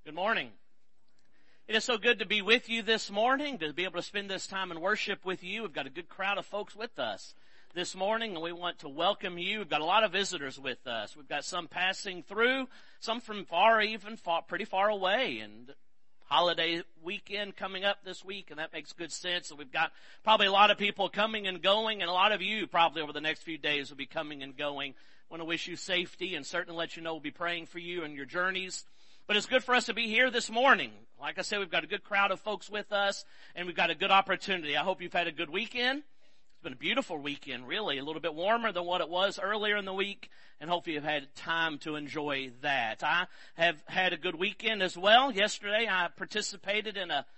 Good morning. It is so good to be with you this morning, to be able to spend this time in worship with you. We've got a good crowd of folks with us this morning, and we want to welcome you. We've got a lot of visitors with us. We've got some passing through, some from pretty far away, and holiday weekend coming up this week, and that makes good sense. So we've got probably a lot of people coming and going, and a lot of you probably over the next few days will be coming and going. I want to wish you safety and certainly let you know we'll be praying for you and your journeys. But it's good for us to be here this morning. Like I said, we've got a good crowd of folks with us, and we've got a good opportunity. I hope you've had a good weekend. It's been a beautiful weekend, really, a little bit warmer than what it was earlier in the week, and hopefully you've had time to enjoy that. I have had a good weekend as well. Yesterday I participated in a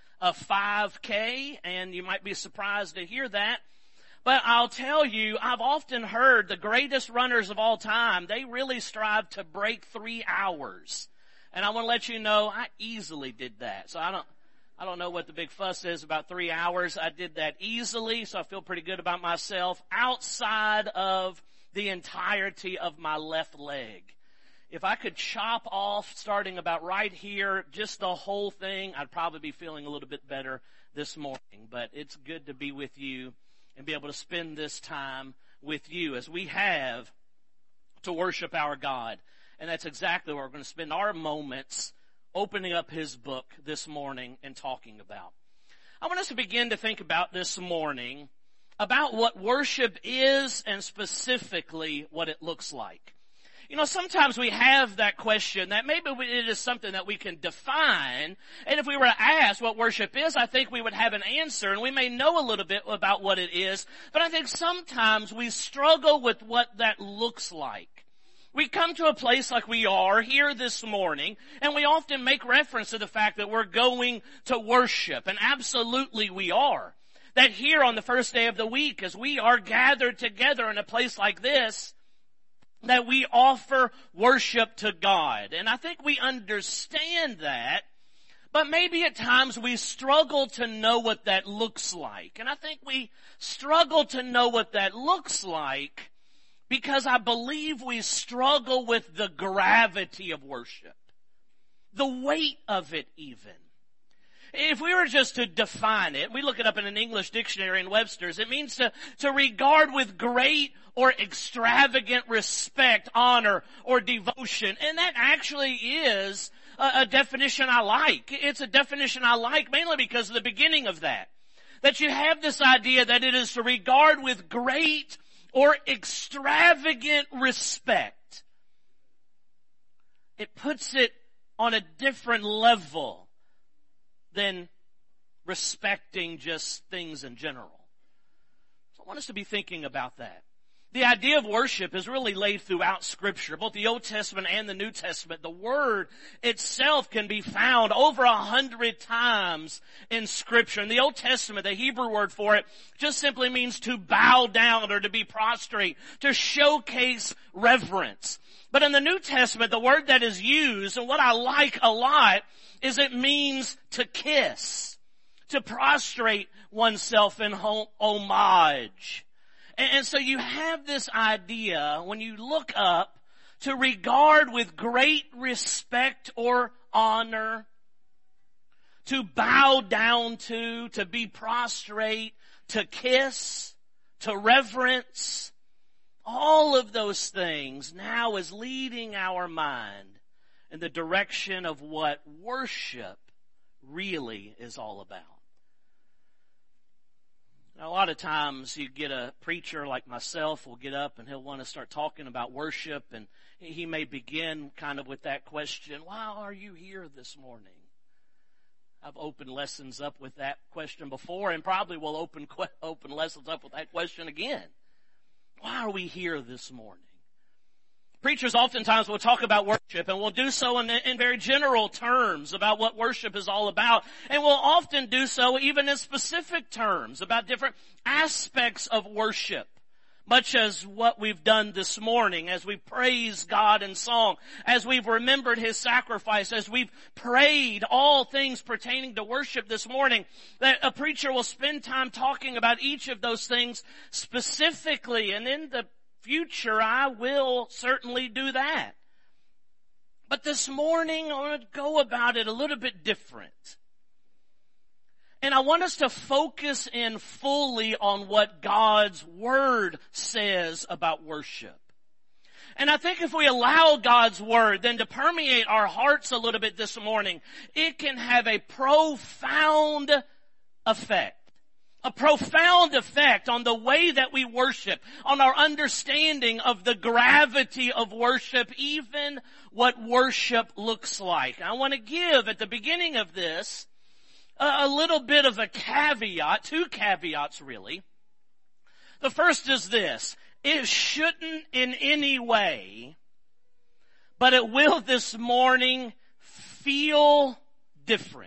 5K, and you might be surprised to hear that. But I'll tell you, I've often heard the greatest runners of all time, they really strive to break 3 hours. And I want to let you know, I easily did that. So I don't know what the big fuss is about 3 hours. I did that easily, so I feel pretty good about myself outside of the entirety of my left leg. If I could chop off starting about right here, just the whole thing, I'd probably be feeling a little bit better this morning. But it's good to be with you and be able to spend this time with you as we have to worship our God. And that's exactly what we're going to spend our moments opening up His book this morning and talking about. I want us to begin to think about this morning about what worship is and specifically what it looks like. You know, sometimes we have that question that maybe it is something that we can define. And if we were to ask what worship is, I think we would have an answer. And we may know a little bit about what it is. But I think sometimes we struggle with what that looks like. We come to a place like we are here this morning, and we often make reference to the fact that we're going to worship. And absolutely we are. That here on the first day of the week, as we are gathered together in a place like this, that we offer worship to God. And I think we understand that, but maybe at times we struggle to know what that looks like. And I think we struggle to know what that looks like because I believe we struggle with the gravity of worship. The weight of it even. If we were just to define it, we look it up in an English dictionary in Webster's, it means to regard with great or extravagant respect, honor, or devotion. And that actually is a definition I like. It's a definition I like mainly because of the beginning of that. That you have this idea that it is to regard with great or extravagant respect. It puts it on a different level than respecting just things in general. So I want us to be thinking about that. The idea of worship is really laid throughout Scripture, both the Old Testament and the New Testament. The word itself can be found over 100 times in Scripture. In the Old Testament, the Hebrew word for it just simply means to bow down or to be prostrate, to showcase reverence. But in the New Testament, the word that is used, and what I like a lot, is it means to kiss, to prostrate oneself in homage. And so you have this idea, when you look up, to regard with great respect or honor, to bow down to be prostrate, to kiss, to reverence. All of those things now is leading our mind in the direction of what worship really is all about. Now, a lot of times you get a preacher like myself will get up and he'll want to start talking about worship, and he may begin kind of with that question, why are you here this morning? I've opened lessons up with that question before and probably will open lessons up with that question again. Why are we here this morning? Preachers oftentimes will talk about worship, and will do so in very general terms about what worship is all about. And will often do so even in specific terms about different aspects of worship. Much as what we've done this morning as we praise God in song, as we've remembered His sacrifice, as we've prayed all things pertaining to worship this morning, that a preacher will spend time talking about each of those things specifically. And in the future, I will certainly do that. But this morning, I want to go about it a little bit different. And I want us to focus in fully on what God's Word says about worship. And I think if we allow God's Word then to permeate our hearts a little bit this morning, it can have a profound effect. A profound effect on the way that we worship, on our understanding of the gravity of worship, even what worship looks like. I want to give at the beginning of this a little bit of a caveat, two caveats really. The first is this: it shouldn't in any way, but it will this morning feel different.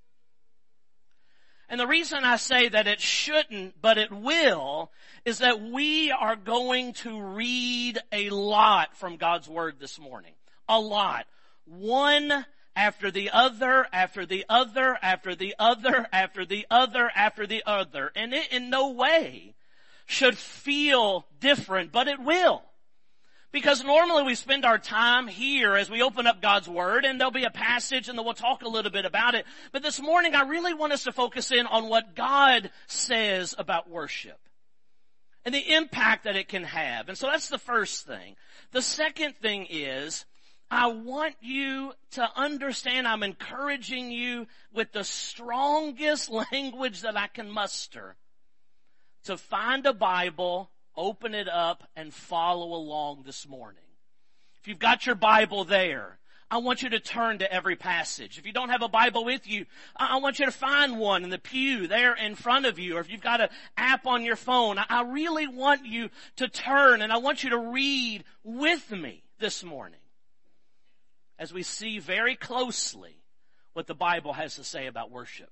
And the reason I say that it shouldn't, but it will, is that we are going to read a lot from God's Word this morning. A lot. One after the other, after the other, after the other, after the other, after the other. And it in no way should feel different, but it will. Because normally we spend our time here as we open up God's Word, and there'll be a passage and then we'll talk a little bit about it. But this morning I really want us to focus in on what God says about worship and the impact that it can have. And so that's the first thing. The second thing is, I want you to understand, I'm encouraging you with the strongest language that I can muster to find a Bible, open it up, and follow along this morning. If you've got your Bible there, I want you to turn to every passage. If you don't have a Bible with you, I want you to find one in the pew there in front of you. Or if you've got an app on your phone, I really want you to turn and I want you to read with me this morning as we see very closely what the Bible has to say about worship.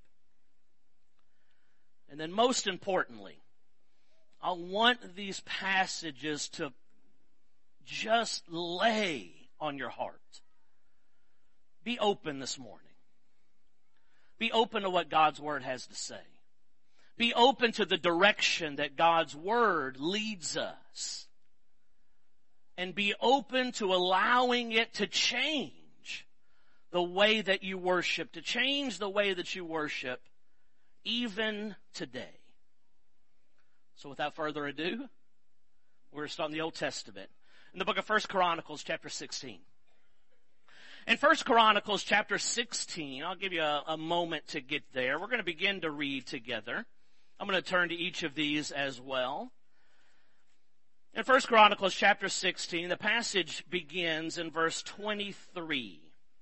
And then most importantly, I want these passages to just lay on your heart. Be open this morning. Be open to what God's Word has to say. Be open to the direction that God's Word leads us. And be open to allowing it to change the way that you worship, to change the way that you worship even today. So without further ado, we're starting the Old Testament. In the book of 1 Chronicles chapter 16. In 1 Chronicles chapter 16, I'll give you a moment to get there. We're going to begin to read together. I'm going to turn to each of these as well. In 1 Chronicles chapter 16, the passage begins in verse 23.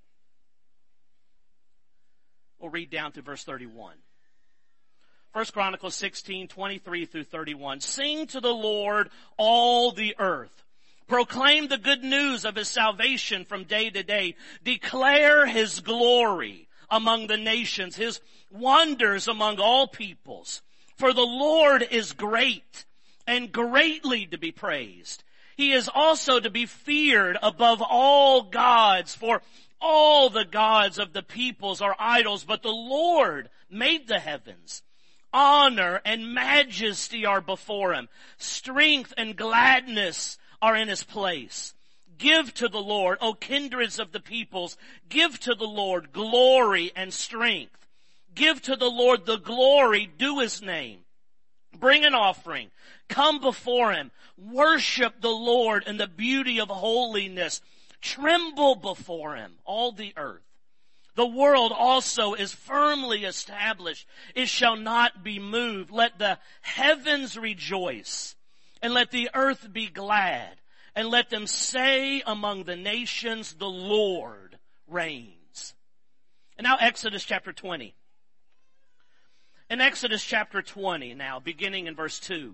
We'll read down through verse 31. 1 Chronicles 16, 23 through 31. Sing to the Lord, all the earth. Proclaim the good news of His salvation from day to day. Declare His glory among the nations, His wonders among all peoples. For the Lord is great and greatly to be praised. He is also to be feared above all gods, for all the gods of the peoples are idols, but the Lord made the heavens. Honor and majesty are before Him. Strength and gladness are in His place. Give to the Lord, O kindreds of the peoples. Give to the Lord glory and strength. Give to the Lord the glory due His name. Bring an offering. Come before Him. Worship the Lord in the beauty of holiness. Tremble before Him, all the earth. The world also is firmly established. It shall not be moved. Let the heavens rejoice, and let the earth be glad, and let them say among the nations, the Lord reigns. And now Exodus chapter 20. In Exodus chapter 20 now, beginning in verse 2.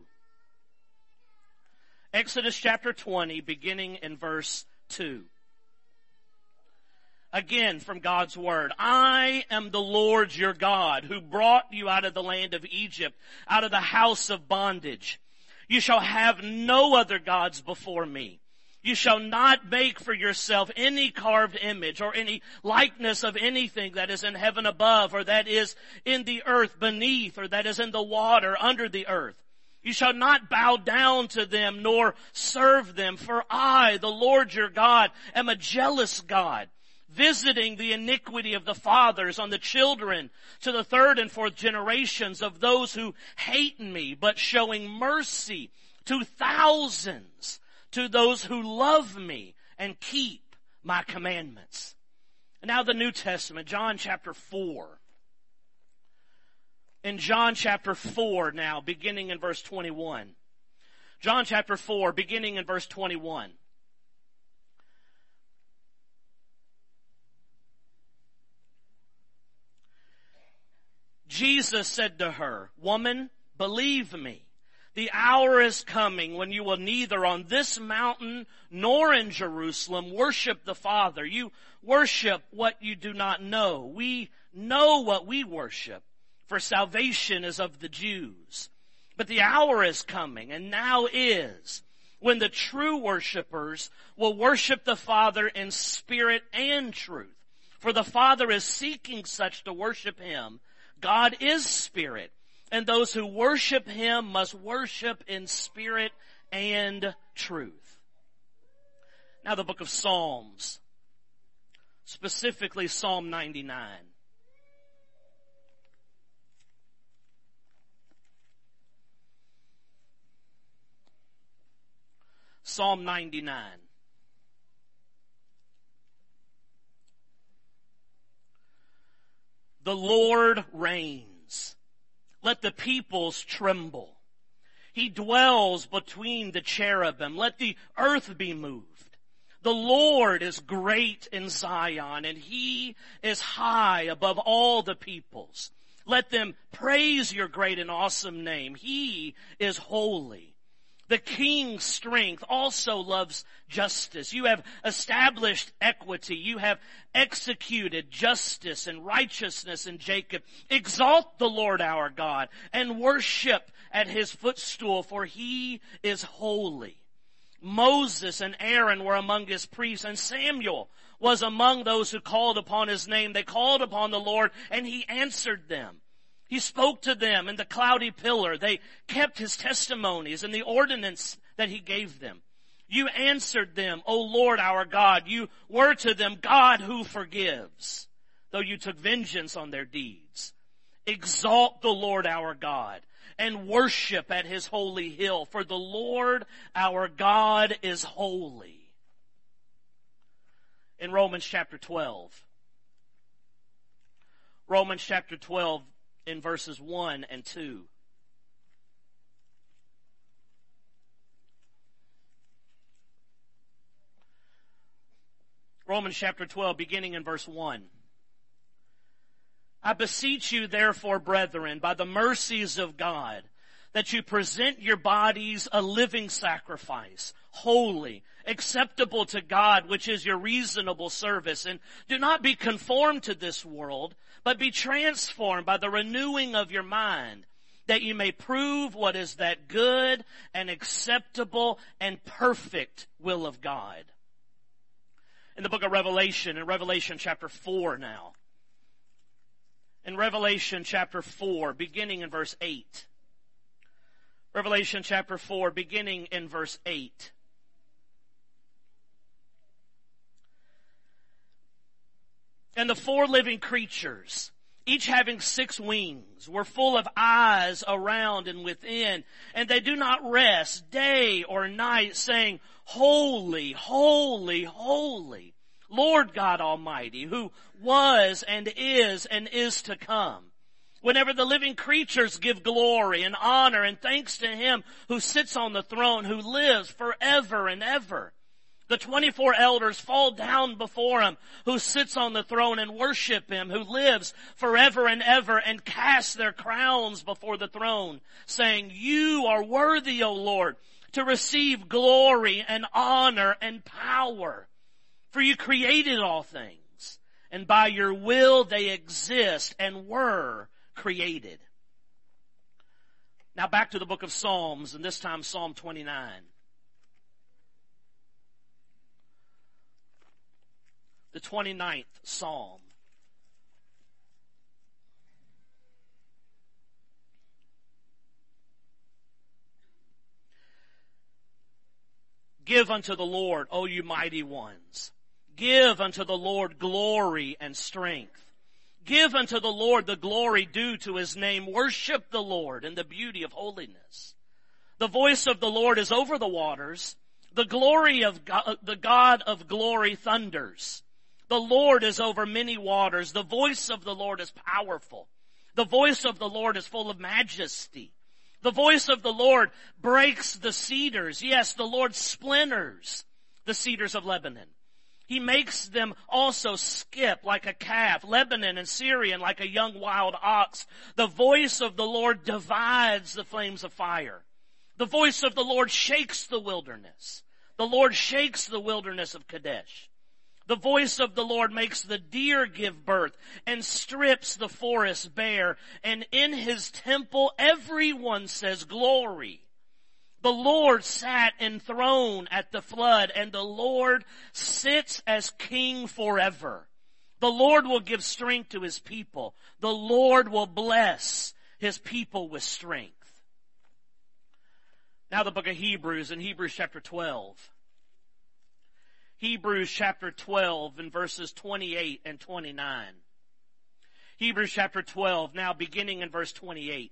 Exodus chapter 20, beginning in verse 2. Again from God's Word. I am the Lord your God, who brought you out of the land of Egypt, out of the house of bondage. You shall have no other gods before me. You shall not make for yourself any carved image or any likeness of anything that is in heaven above, or that is in the earth beneath, or that is in the water under the earth. You shall not bow down to them nor serve them, for I, the Lord your God, am a jealous God, visiting the iniquity of the fathers on the children to the third and fourth generations of those who hate me, but showing mercy to thousands, to those who love me and keep my commandments. And now the New Testament, John chapter 4. In John chapter 4 now, beginning in verse 21. John chapter 4, beginning in verse 21. Jesus said to her, "Woman, believe me, the hour is coming when you will neither on this mountain nor in Jerusalem worship the Father. You worship what you do not know. We know what we worship, for salvation is of the Jews. But the hour is coming, and now is, when the true worshipers will worship the Father in spirit and truth. For the Father is seeking such to worship Him. God is spirit, and those who worship Him must worship in spirit and truth." Now the book of Psalms, specifically Psalm 99. Psalm 99. The Lord reigns. Let the peoples tremble. He dwells between the cherubim. Let the earth be moved. The Lord is great in Zion, and He is high above all the peoples. Let them praise your great and awesome name. He is holy. The king's strength also loves justice. You have established equity. You have executed justice and righteousness in Jacob. Exalt the Lord our God and worship at His footstool, for He is holy. Moses and Aaron were among His priests, and Samuel was among those who called upon His name. They called upon the Lord, and He answered them. He spoke to them in the cloudy pillar. They kept His testimonies and the ordinance that He gave them. You answered them, O Lord our God. You were to them God who forgives, though you took vengeance on their deeds. Exalt the Lord our God and worship at His holy hill, for the Lord our God is holy. In Romans chapter 12. Romans chapter 12. In verses 1 and 2. Romans chapter 12, beginning in verse 1. I beseech you, therefore, brethren, by the mercies of God, that you present your bodies a living sacrifice, holy, acceptable to God, which is your reasonable service. And do not be conformed to this world, but be transformed by the renewing of your mind, that you may prove what is that good and acceptable and perfect will of God. In the book of Revelation, in Revelation chapter 4 now. In Revelation chapter 4, beginning in verse 8. Revelation chapter 4, beginning in verse 8. And the four living creatures, each having 6 wings, were full of eyes around and within, and they do not rest day or night, saying, Holy, holy, holy, Lord God Almighty, who was and is to come. Whenever the living creatures give glory and honor and thanks to Him who sits on the throne, who lives forever and ever. The 24 elders fall down before Him who sits on the throne and worship Him who lives forever and ever, and cast their crowns before the throne, saying, You are worthy, O Lord, to receive glory and honor and power. For you created all things, and by your will they exist and were created. Now back to the book of Psalms, and this time Psalm 29. The 29th Psalm. Give unto the Lord, O you mighty ones. Give unto the Lord glory and strength. Give unto the Lord the glory due to his name. Worship the Lord in the beauty of holiness. The voice of the Lord is over the waters. The glory of God, the God of glory thunders. The Lord is over many waters. The voice of the Lord is powerful. The voice of the Lord is full of majesty. The voice of the Lord breaks the cedars. Yes, the Lord splinters the cedars of Lebanon. He makes them also skip like a calf, Lebanon and Syrian like a young wild ox. The voice of the Lord divides the flames of fire. The voice of the Lord shakes the wilderness. The Lord shakes the wilderness of Kadesh. The voice of the Lord makes the deer give birth and strips the forest bare. And in his temple everyone says glory. The Lord sat enthroned at the flood, and the Lord sits as king forever. The Lord will give strength to his people. The Lord will bless his people with strength. Now the book of Hebrews, in Hebrews chapter 12. Hebrews chapter 12 and verses 28 and 29. Hebrews chapter 12, now beginning in verse 28.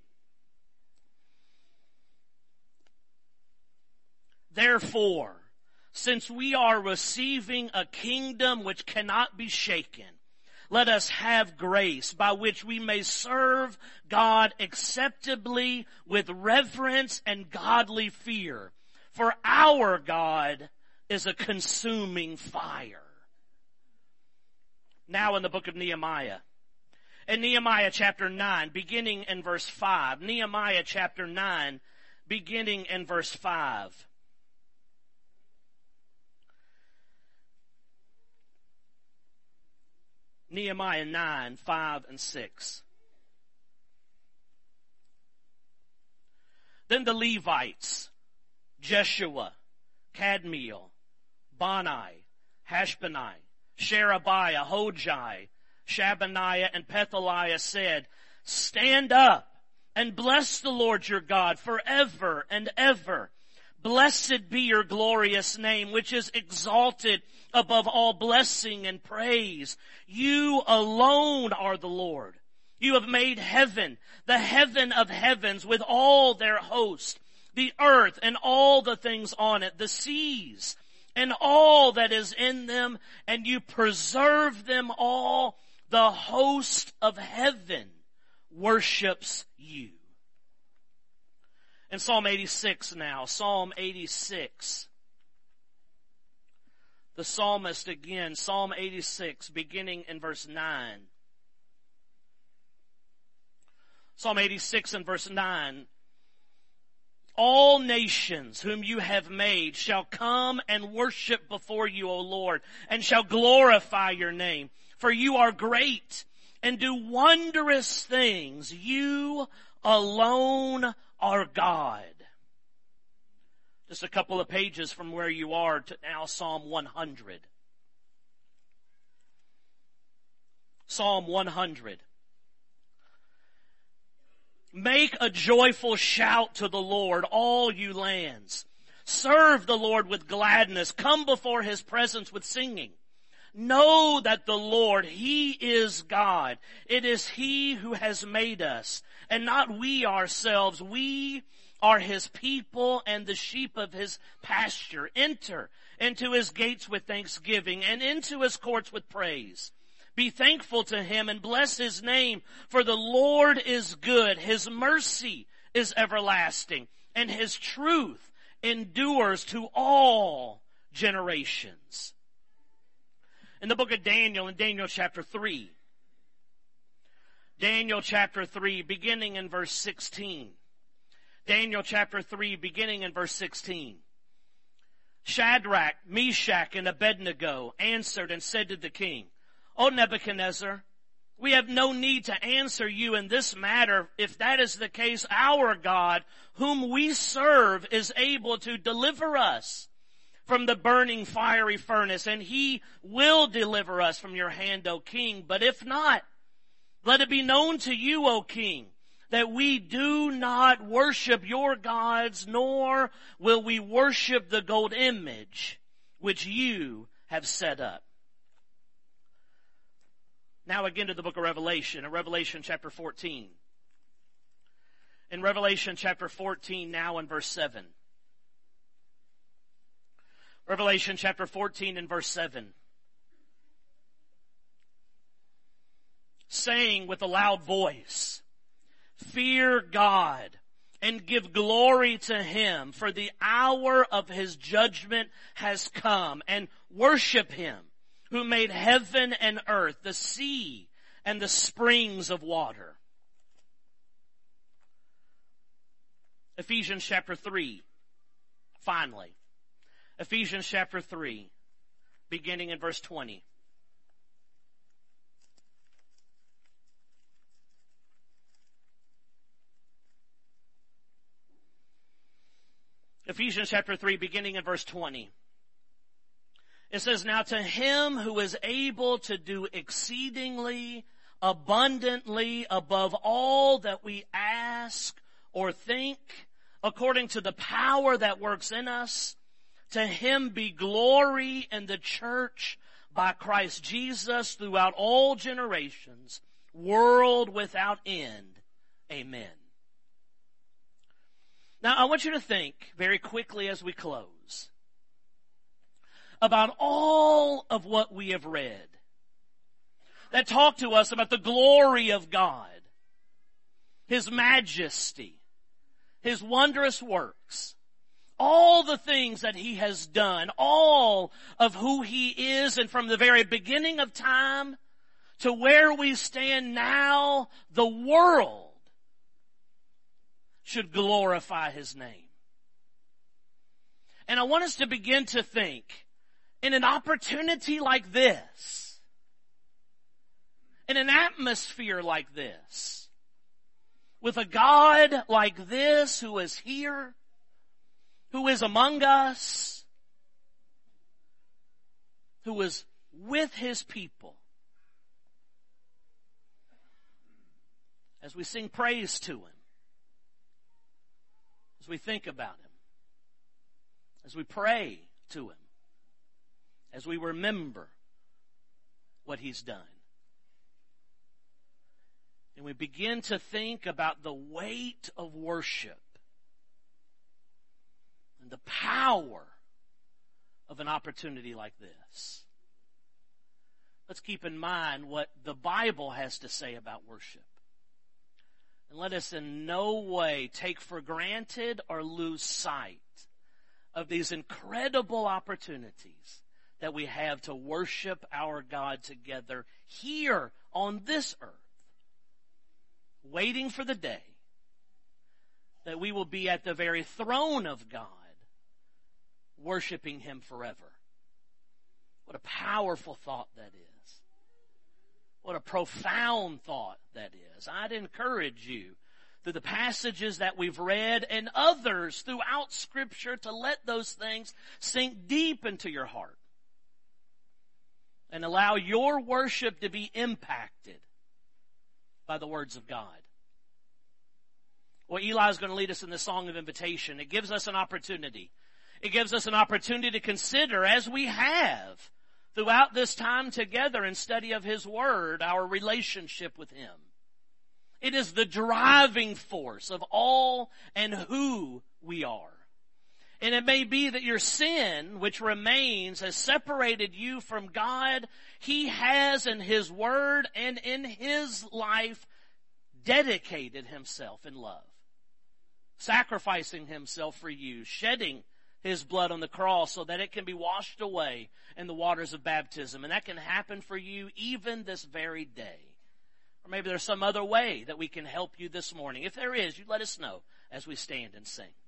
Therefore, since we are receiving a kingdom which cannot be shaken, let us have grace by which we may serve God acceptably with reverence and godly fear. For our God is a consuming fire. Now in the book of Nehemiah. In Nehemiah chapter 9, beginning in verse 5. Nehemiah chapter 9, beginning in verse 5. Nehemiah 9, 5 and 6. Then the Levites, Jeshua, Kadmiel, Bani, Hashbani, Sherebiah, Hojai, Shabaniah, and Pethaliah said, Stand up and bless the Lord your God forever and ever. Blessed be your glorious name, which is exalted above all blessing and praise. You alone are the Lord. You have made heaven, the heaven of heavens with all their host, the earth and all the things on it, the seas and all that is in them, and you preserve them all. The host of heaven worships you. In Psalm 86 now, Psalm 86. The psalmist again, Psalm 86, beginning in verse 9. Psalm 86 and verse 9. All nations whom you have made shall come and worship before you, O Lord, and shall glorify your name. For you are great and do wondrous things. You alone are God. Just a couple of pages from where you are to now Psalm 100. Psalm 100. Make a joyful shout to the Lord, all you lands. Serve the Lord with gladness. Come before his presence with singing. Know that the Lord, he is God. It is he who has made us, and not we ourselves. We are his people and the sheep of his pasture. Enter into his gates with thanksgiving and into his courts with praise. Be thankful to him and bless his name, for the Lord is good. His mercy is everlasting, and his truth endures to all generations. In the book of Daniel, in Daniel chapter 3, Daniel chapter 3, beginning in verse 16. Daniel chapter 3, beginning in verse 16. Shadrach, Meshach, and Abednego answered and said to the king, O Nebuchadnezzar, we have no need to answer you in this matter. If that is the case, our God, whom we serve, is able to deliver us from the burning fiery furnace, and he will deliver us from your hand, O king. But if not, let it be known to you, O king, that we do not worship your gods, nor will we worship the gold image which you have set up. Now again to the book of Revelation, in Revelation chapter 14. In Revelation chapter 14, now in verse 7. Revelation chapter 14 and verse 7. Saying with a loud voice, "Fear God and give glory to Him, for the hour of His judgment has come, and worship Him who made heaven and earth, the sea, and the springs of water." Ephesians chapter 3, finally. Ephesians chapter 3, beginning in verse 20. Ephesians chapter 3, beginning in verse 20. It says, "Now to Him who is able to do exceedingly abundantly above all that we ask or think, according to the power that works in us, to Him be glory in the church by Christ Jesus throughout all generations, world without end. Amen." Now I want you to think very quickly as we close about all of what we have read that talk to us about the glory of God, His majesty, His wondrous works, all the things that He has done, all of who He is, and from the very beginning of time to where we stand now, the world should glorify His name. And I want us to begin to think, in an opportunity like this, in an atmosphere like this, with a God like this who is here, who is among us, who is with His people, as we sing praise to Him, as we think about Him, as we pray to Him, as we remember what He's done. And we begin to think about the weight of worship and the power of an opportunity like this. Let's keep in mind what the Bible has to say about worship. And let us in no way take for granted or lose sight of these incredible opportunities that we have to worship our God together here on this earth, waiting for the day that we will be at the very throne of God, worshiping Him forever. What a powerful thought that is. What a profound thought that is. I'd encourage you, through the passages that we've read and others throughout Scripture, to let those things sink deep into your heart and allow your worship to be impacted by the words of God. Well, Eli is going to lead us in the song of invitation. It gives us an opportunity. It gives us an opportunity to consider, as we have throughout this time together in study of His Word, our relationship with Him. It is the driving force of all and who we are. And it may be that your sin, which remains, has separated you from God. He has, in His Word and in His life, dedicated Himself in love, sacrificing Himself for you, shedding His blood on the cross so that it can be washed away in the waters of baptism. And that can happen for you even this very day. Or maybe there's some other way that we can help you this morning. If there is, you let us know as we stand and sing.